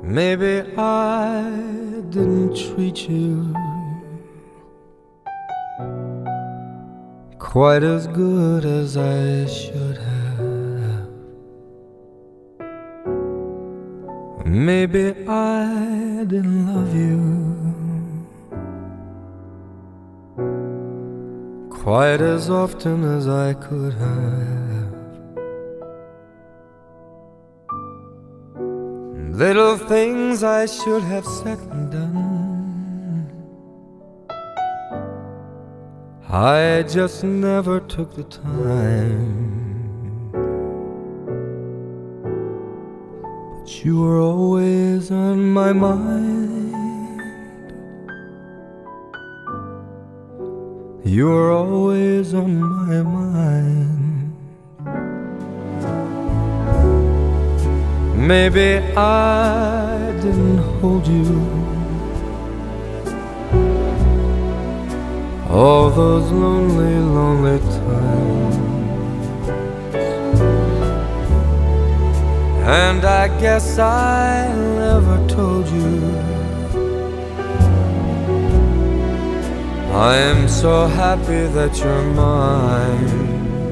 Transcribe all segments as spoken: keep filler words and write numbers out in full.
Maybe I didn't treat you quite as good as I should have. Maybe I didn't love you quite as often as I could have. Little things I should have said and done, I just never took the time. But you were always on my mind. You were always on my mind. Maybe I didn't hold you all those lonely, lonely times, and I guess I never told you I am so happy that you're mine.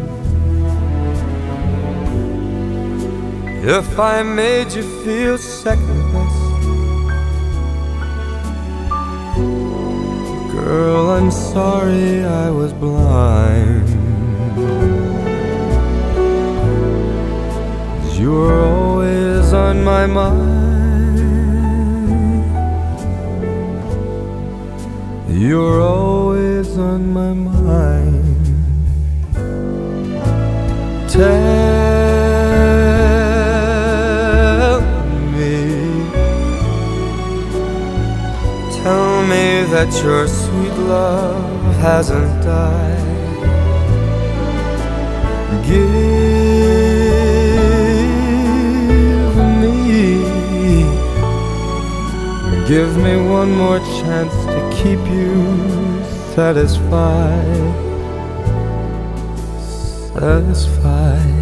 If I made you feel second best, girl, I'm sorry I was blind. 'Cause you were always on my mind. You were always on my mind. Tell Tell me that your sweet love hasn't died. Give me, give me one more chance to keep you satisfied, satisfied.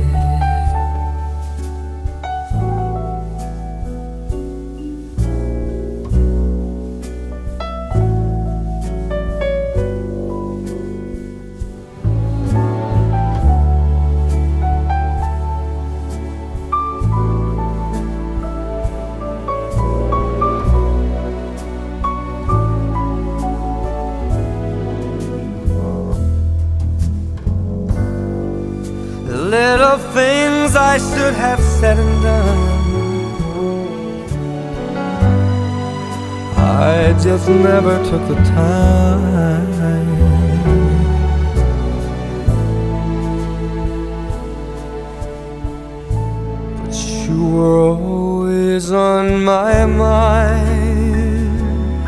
Little things I should have said and done, I just never took the time. But you were always on my mind.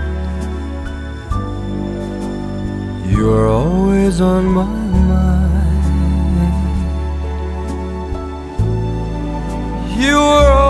You were always on my mind. You were